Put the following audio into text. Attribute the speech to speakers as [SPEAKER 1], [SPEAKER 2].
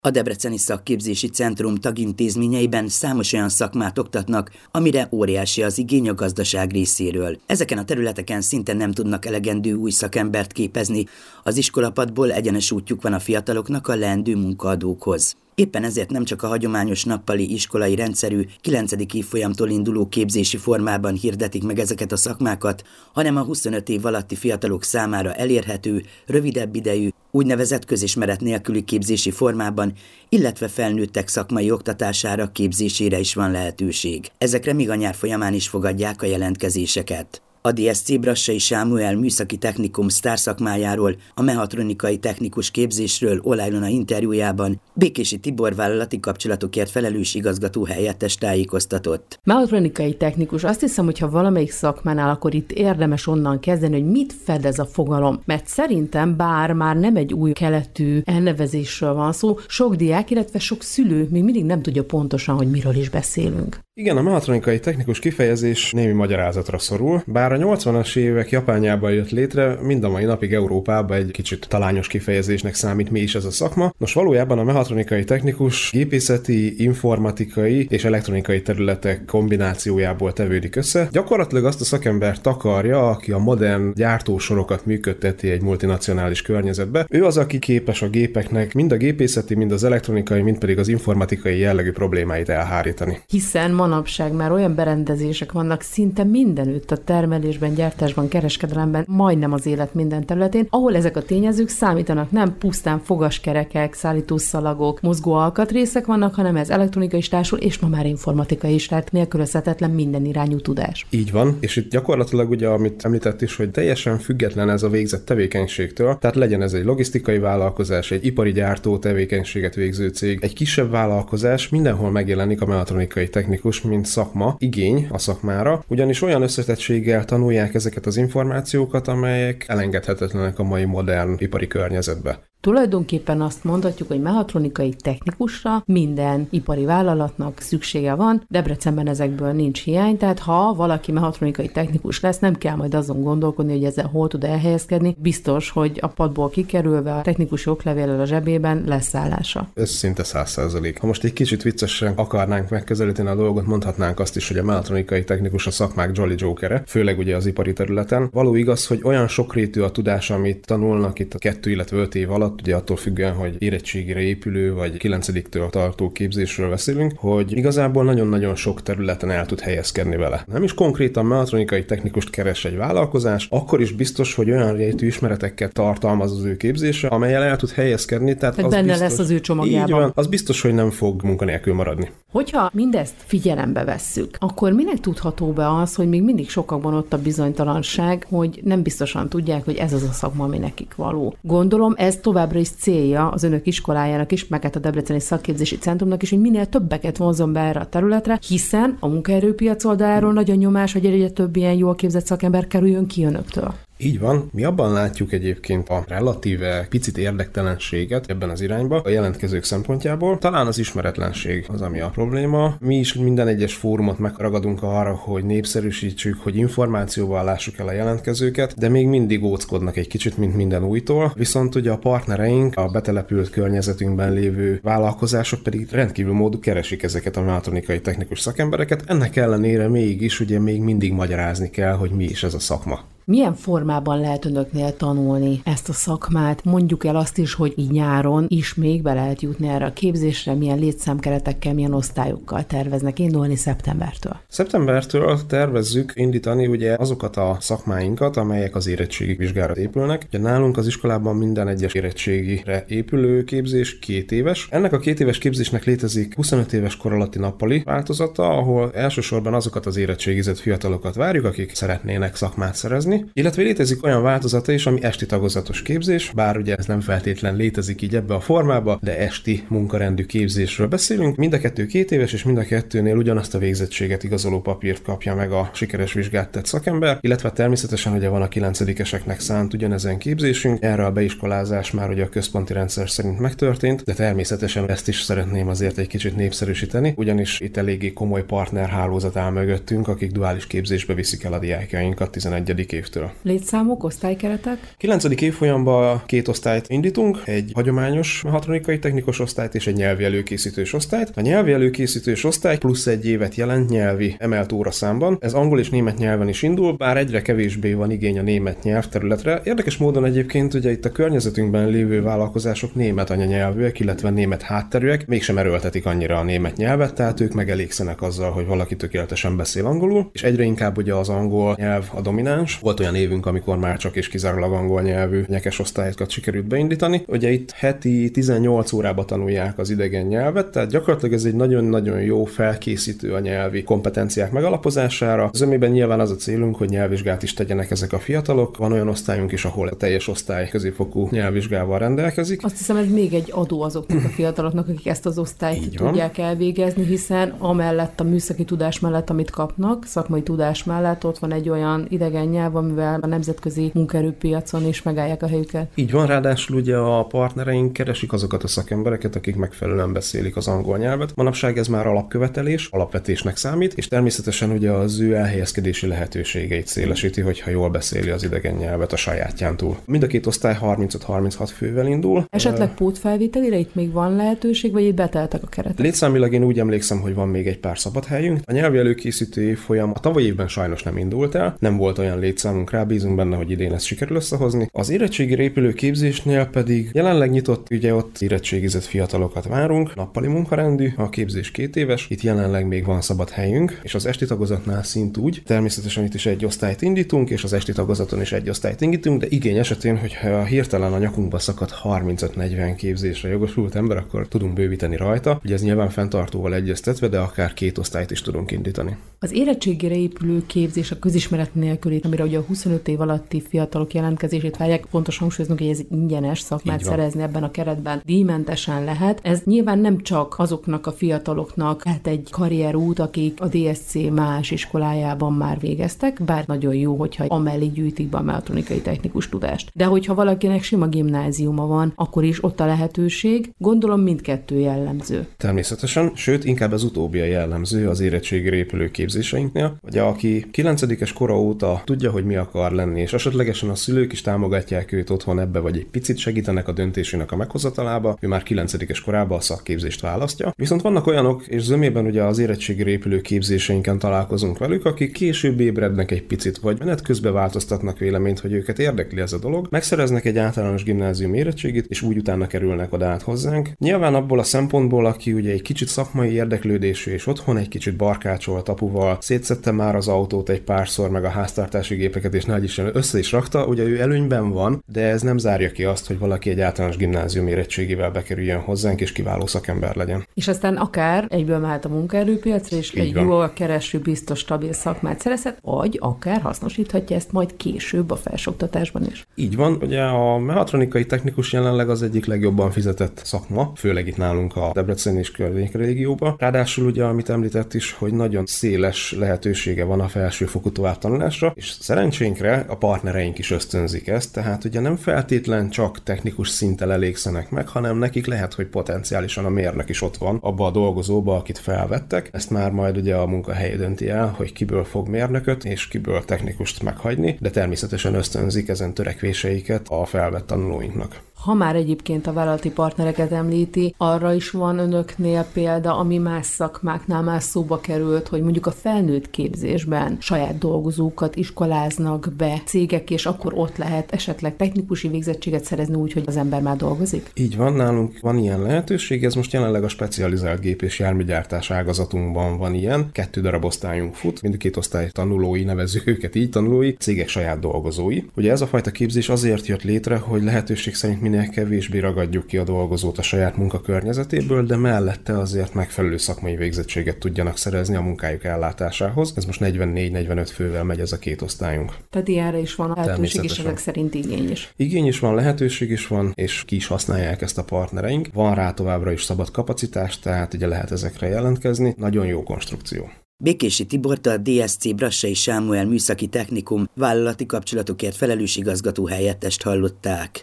[SPEAKER 1] A Debreceni Szakképzési Centrum tagintézményeiben számos olyan szakmát oktatnak, amire óriási az igény a gazdaság részéről. Ezeken a területeken szinte nem tudnak elegendő új szakembert képezni, az iskolapadból egyenes útjuk van a fiataloknak a leendő munkaadókhoz. Éppen ezért nem csak a hagyományos nappali iskolai rendszerű 9. évfolyamtól induló képzési formában hirdetik meg ezeket a szakmákat, hanem a 25 év alatti fiatalok számára elérhető, rövidebb idejű, úgynevezett közismeret nélküli képzési formában, illetve felnőttek szakmai oktatására, képzésére is van lehetőség. Ezekre még a nyár folyamán is fogadják a jelentkezéseket. A DSC Brassai Sámuel műszaki technikum sztárszakmájáról, a mechatronikai technikus képzésről Ola Ilona interjújában Békési Tibor vállalati kapcsolatokért felelős igazgató helyettes tájékoztatott.
[SPEAKER 2] Mechatronikai technikus, azt hiszem, hogy ha valamelyik szakmánál, akkor itt érdemes onnan kezdeni, hogy mit fed ez a fogalom. Mert szerintem, bár már nem egy új keletű elnevezésről van szó, sok diák, illetve sok szülő még mindig nem tudja pontosan, hogy miről is beszélünk.
[SPEAKER 3] Igen, a mechatronikai technikus kifejezés némi magyarázatra szorul, bár a 80-as évek Japánjában jött létre, mind a mai napig Európában egy kicsit talányos kifejezésnek számít, mi is ez a szakma. Nos, valójában a mechatronikai technikus gépészeti, informatikai és elektronikai területek kombinációjából tevődik össze. Gyakorlatilag azt a szakembert takarja, aki a modern gyártósorokat működteti egy multinacionális környezetbe. Ő az, aki képes a gépeknek mind a gépészeti, mind az elektronikai, mind pedig az informatikai jellegű problémáit elhárítani.
[SPEAKER 2] Hiszen manapság már olyan berendezések vannak szinte mindenütt, a termelésben, gyártásban, kereskedelemben, majdnem az élet minden területén, ahol ezek a tényezők számítanak, nem pusztán fogaskerekek, szállítószalagok, mozgó alkatrészek vannak, hanem ez elektronikai is társul, és ma már informatikai is, tehát nélkülözhetetlen minden irányú tudás.
[SPEAKER 3] Így van, és itt gyakorlatilag ugye, amit említett is, hogy teljesen független ez a végzett tevékenységtől, tehát legyen ez egy logisztikai vállalkozás, egy ipari gyártó tevékenységet végző cég, egy kisebb vállalkozás, mindenhol megjelenik a mechatronikai technikus, mint szakma, igény a szakmára, ugyanis olyan összetettséggel tanulják ezeket az információkat, amelyek elengedhetetlenek a mai modern ipari környezetbe.
[SPEAKER 2] Tulajdonképpen azt mondhatjuk, hogy mechatronikai technikusra minden ipari vállalatnak szüksége van, Debrecenben ezekből nincs hiány, tehát ha valaki mechatronikai technikus lesz, nem kell majd azon gondolkodni, hogy ezzel hol tud elhelyezkedni, biztos, hogy a padból kikerülve a technikusi oklevéllel a zsebében lesz állása.
[SPEAKER 3] Ez szinte 100%. Ha most egy kicsit viccesen akarnánk megközelíteni a dolgot, mondhatnánk azt is, hogy a mechatronikai technikus a szakmák Jolly Jokere, főleg ugye az ipari területen. Való igaz, hogy olyan sokrétű a tudás, amit tanulnak itt a 2, illetve 5 év alatt, ugye attól függően, hogy érettségire épülő, vagy 9-től tartó képzésről beszélünk, hogy igazából nagyon-nagyon sok területen el tud helyezkedni vele. Nem is konkrétan mechatronikai technikust keres egy vállalkozás, akkor is biztos, hogy olyan rétű ismereteket tartalmaz az ő képzése, amellyel el tud helyezkedni, tehát az
[SPEAKER 2] benne
[SPEAKER 3] biztos,
[SPEAKER 2] lesz az ő csomagjában.
[SPEAKER 3] Így van, az biztos, hogy nem fog munkanélkül maradni.
[SPEAKER 2] Hogyha mindezt figyelembe vesszük, akkor minek tudható be az, hogy még mindig sokakban ott a bizonytalanság, hogy nem biztosan tudják, hogy ez az a szakma, ami nekik való. Gondolom, ez továbbra is célja az önök iskolájának is, meg hát a Debreceni Szakképzési Centrumnak is, hogy minél többeket vonzon be erre a területre, hiszen a munkaerőpiac oldaláról nagy a nyomás, hogy egyre több ilyen jól képzett szakember kerüljön ki önöktől.
[SPEAKER 3] Így van. Mi abban látjuk egyébként a relatíve picit érdektelenséget ebben az irányba a jelentkezők szempontjából. Talán az ismeretlenség az, ami a probléma. Mi is minden egyes fórumot megragadunk arra, hogy népszerűsítsük, hogy információval lássuk el a jelentkezőket, de még mindig óckodnak egy kicsit, mint minden újtól. Viszont ugye a partnereink, a betelepült környezetünkben lévő vállalkozások pedig rendkívül módon keresik ezeket a mechatronikai technikus szakembereket. Ennek ellenére mégis ugye még mindig magyarázni kell, hogy mi is ez a szakma.
[SPEAKER 2] Milyen formában lehet önöknél tanulni ezt a szakmát? Mondjuk el azt is, hogy így nyáron is még be lehet jutni erre a képzésre, milyen létszámkeretekkel, milyen osztályokkal terveznek indulni szeptembertől?
[SPEAKER 3] Szeptembertől tervezzük indítani ugye azokat a szakmáinkat, amelyek az érettségi vizsgára épülnek. Ugye nálunk az iskolában minden egyes érettségire épülő képzés 2 éves. Ennek a 2 éves képzésnek létezik 25 éves kor alatti nappali változata, ahol elsősorban azokat az érettségizett fiatalokat várjuk, akik szeretnének szakmát szerezni. Illetve létezik olyan változata is, ami esti tagozatos képzés, bár ugye ez nem feltétlen létezik így ebbe a formába, de esti munkarendű képzésről beszélünk. Mind a 2 2 éves, és mind a 2-nél ugyanazt a végzettséget igazoló papírt kapja meg a sikeres vizsgát tett szakember, illetve természetesen ugye van a 9-eseknek szánt ugyanezen képzésünk. Erre a beiskolázás már ugye a központi rendszer szerint megtörtént, de természetesen ezt is szeretném azért egy kicsit népszerűsíteni, ugyanis itt eléggé komoly partnerhálózat áll mögöttünk, akik duális képzésbe viszik el a diákjainkat 11. évtől.
[SPEAKER 2] Létszámok, osztálykeretek?
[SPEAKER 3] 9. évfolyamban 2 osztályt indítunk, egy hagyományos mechatronikai technikus osztályt és egy nyelvi előkészítős osztályt. A nyelvi előkészítős osztály plusz egy évet jelent nyelvi emelt óraszámban. Ez angol és német nyelven is indul, bár egyre kevésbé van igény a német nyelvterületre. Érdekes módon egyébként ugye itt a környezetünkben lévő vállalkozások német anyanyelvűek, illetve német hátterűek, mégsem erőltetik annyira a német nyelvet, tehát ők megelégszenek azzal, hogy valaki tökéletesen beszél angolul, és egyre inkább ugye az angol nyelv a domináns. Volt olyan évünk, amikor már csak és kizárólag angol nyelvű nyekes osztályokat sikerült beindítani. Ugye itt heti 18 órába tanulják az idegen nyelvet, tehát gyakorlatilag ez egy nagyon-nagyon jó felkészítő a nyelvi kompetenciák megalapozására. Zömében nyilván az a célunk, hogy nyelvvizsgát is tegyenek ezek a fiatalok. Van olyan osztályunk is, ahol a teljes osztály középfokú nyelvvizsgával rendelkezik.
[SPEAKER 2] Azt hiszem, ez még egy adó azoknak a fiataloknak, akik ezt az osztályt tudják elvégezni, hiszen amellett a műszaki tudás mellett, amit kapnak, szakmai tudás mellett ott van egy olyan idegen nyelv, amivel a nemzetközi munkaerőpiacon is megállják a helyüket.
[SPEAKER 3] Így van, ráadásul ugye a partnereink keresik azokat a szakembereket, akik megfelelően beszélik az angol nyelvet. Manapság ez már alapkövetelés, alapvetésnek számít, és természetesen ugye az ő elhelyezkedési lehetőségeit szélesíti, hogyha jól beszéli az idegen nyelvet a sajátján túl. Mind a 2 osztály 35-36 fővel indul.
[SPEAKER 2] Esetleg pótfelvételire itt még van lehetőség, vagy itt beteltek a keretek?
[SPEAKER 3] Létszámilag én úgy emlékszem, hogy van még egy pár szabad helyünk. A nyelvi előkészítő évfolyam a tavalyi évben sajnos nem indult el, nem volt olyan létszámunk rá, bízunk benne, hogy idén ezt sikerül összehozni. Az érettségire épülő képzésnél pedig jelenleg nyitott, ugye ott érettségizett fiatalokat várunk, nappali munkarendű, a képzés 2 éves, itt jelenleg még van szabad helyünk, és az esti tagozatnál szintúgy. Természetesen itt is egy osztályt indítunk, és az esti tagozaton is egy osztályt indítunk, de igény esetén, hogyha hirtelen a nyakunkba szakad 35-40 képzésre jogosult ember, akkor tudunk bővíteni rajta. Ugye ez nyilván fenntartóval egyeztetve, de akár 2 osztályt is tudunk indítani.
[SPEAKER 2] Az érettségére épülő képzés a közismeret nélküli, amire ugye a 25 év alatti fiatalok jelentkezését várják, fontos hangsúlyoznunk, hogy ez ingyenes szakmát szerezni ebben a keretben, díjmentesen lehet. Ez nyilván nem csak azoknak a fiataloknak lehet egy karrierút, akik a DSC más iskolájában már végeztek, bár nagyon jó, hogyha amellé gyűjtik be a mechatronikai technikus tudást. De hogyha valakinek sima gimnáziuma van, akkor is ott a lehetőség. Gondolom mindkettő jellemző.
[SPEAKER 3] Természetesen, sőt, inkább az utóbbi a jellemző az érettségére épülő képzéseinknél, hogy aki 9-es kora óta tudja, hogy mi akar lenni, és esetlegesen a szülők is támogatják őt otthon ebbe, vagy egy picit segítenek a döntésének a meghozatalába, ő már 9-es korában a szakképzést választja. Viszont vannak olyanok, és zömében ugye az érettségére épülő képzéseinken találkozunk velük, akik később ébrednek egy picit, vagy menet közben változtatnak véleményt, hogy őket érdekli ez a dolog, megszereznek egy általános gimnázium érettségit, és úgy utána kerülnek oda át hozzánk. Nyilván abból a szempontból, aki ugye egy kicsit szakmai érdeklődésű, és otthon egy kicsit barkácsolt apuval, szétszedte már az autót egy párszor, meg a háztartási gépeket, és nagy Isten össze is rakta, ugye ő előnyben van, de ez nem zárja ki azt, hogy valaki egy általános gimnázium érettségével bekerüljön hozzánk, és kiváló szakember legyen.
[SPEAKER 2] És aztán akár egyből mehet a munkaerőpiacra, és egy jól kereső, biztos, stabil szakmát szerezhet, vagy akár hasznosíthatja ezt majd később a felsőoktatásban is.
[SPEAKER 3] Így van, ugye a mechatronikai technikus jelenleg az egyik legjobban fizetett szakma, főleg itt nálunk a Debrecen és környék régióban. Ráadásul ugye, amit említett is, hogy nagyon széles lehetősége van a felsőfokú továbbtanulásra, és szerencsénkre a partnereink is ösztönzik ezt, tehát ugye nem feltétlen csak technikus szinttel elégszenek meg, hanem nekik lehet, hogy potenciálisan a mérnök is ott van abba a dolgozóba, akit felvettek. Ezt már majd ugye a munkahely dönti el, hogy kiből fog mérnököt és kiből technikust meghagyni, de természetesen ösztönzik ezen törekvéseiket a felvett tanulóinknak.
[SPEAKER 2] Ha már egyébként a vállalati partnereket említi, arra is van önöknél példa, ami más szakmáknál már szóba került, hogy mondjuk a felnőtt képzésben saját dolgozókat iskoláznak be cégek, és akkor ott lehet esetleg technikusi végzettséget szerezni úgy, hogy az ember már dolgozik?
[SPEAKER 3] Így van, nálunk van ilyen lehetőség, ez most jelenleg a specializált gép- és járműgyártás ágazatunkban van ilyen. 2 darab osztályunk fut, mind a 2 osztály tanulói, nevezzük őket így tanulói, cégek saját dolgozói. Ugye ez a fajta képzés azért jött létre, hogy lehetőség szerint minél kevésbé ragadjuk ki a dolgozót a saját munkakörnyezetéből, de mellette azért megfelelő szakmai végzettséget tudjanak szerezni a munkájuk ellátásához. Ez most 44-45 fővel megy ez a 2 osztályunk.
[SPEAKER 2] Tehát ilyenre is van lehetőség, és ezek szerint igény is.
[SPEAKER 3] Igény is van, lehetőség is van, és ki is használják ezt a partnereink. Van rá továbbra is szabad kapacitás, tehát ugye lehet ezekre jelentkezni. Nagyon jó konstrukció.
[SPEAKER 1] Békési Tibort, a DSC Brassai Sámuel Műszaki Technikum vállalati kapcsolatokért felelős igazgató helyettest hallották.